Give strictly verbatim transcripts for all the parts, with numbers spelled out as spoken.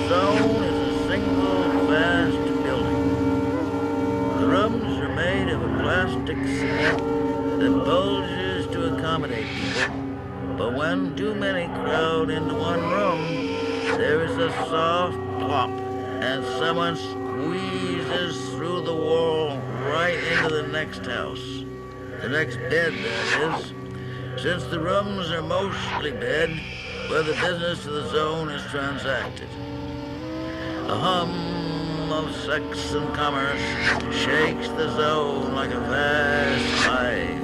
Zone is a single vast building. The rooms are made of a plastic cement that bulges to accommodate people. But when too many crowd into one room, there is a soft plop, and someone squeezes through the wall right into the next house. The next bed, that is, since the rooms are mostly bed where the business of the zone is transacted. The hum of sex and commerce shakes the zone like a vast hive.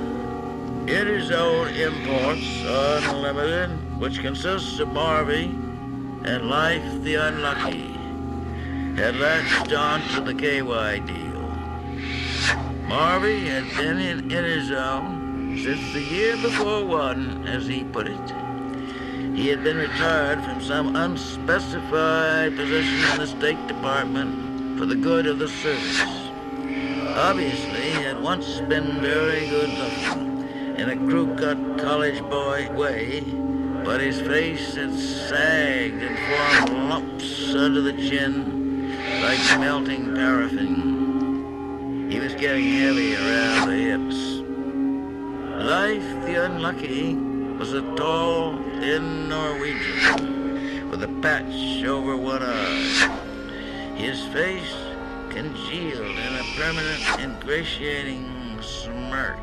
Interzone Imports Unlimited, which consists of Marvy and Life the Unlucky, had latched on to the K Y deal. Marvy had been in Interzone since the year before one, as he put it. He had been retired from some unspecified position in the State Department for the good of the service. Obviously, he had once been very good looking in a crew-cut college boy way, but his face had sagged and formed lumps under the chin like melting paraffin. He was getting heavy around the hips. Life the Unlucky was a tall, thin Norwegian with a patch over one eye. His face congealed in a permanent, ingratiating smirk.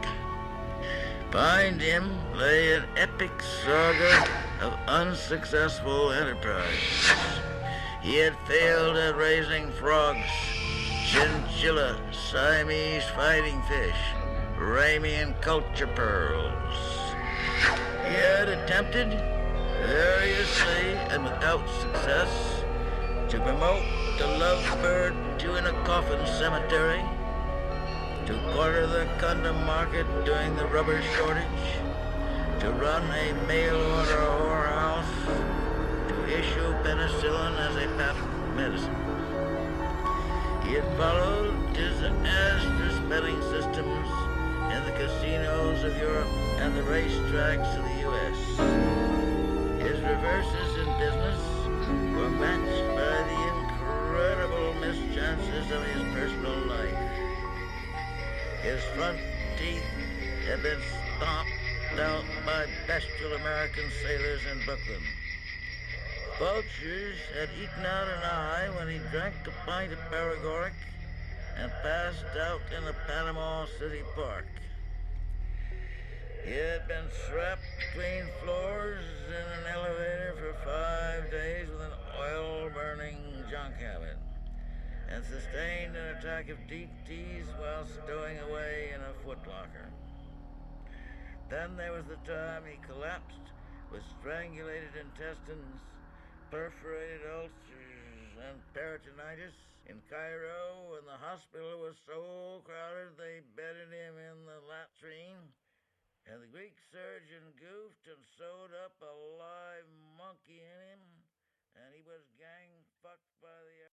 Behind him lay an epic saga of unsuccessful enterprise. He had failed at raising frogs, chinchilla, Siamese fighting fish, Ramian culture pearls. He had attempted, variously and without success, to promote the lovebird to in a coffin cemetery, to corner the condom market during the rubber shortage, to run a mail-order whorehouse, to issue penicillin as a patent medicine. He had followed disastrous betting systems in the casinos of Europe and the racetracks of the U S His reverses in business were matched by the incredible mischances of his personal life. His front teeth had been stomped out by bestial American sailors in Brooklyn. Vultures had eaten out an eye when he drank a pint of paregoric and passed out in the Panama City Park. He had been trapped between floors in an elevator for five days with an oil-burning junk habit, and sustained an attack of deep tease while stowing away in a footlocker. Then there was the time he collapsed with strangulated intestines, perforated ulcers, and peritonitis in Cairo, and the hospital was so crowded they bedded him in the latrine, and the Greek surgeon goofed and sewed up a live monkey in him, and he was gang fucked by the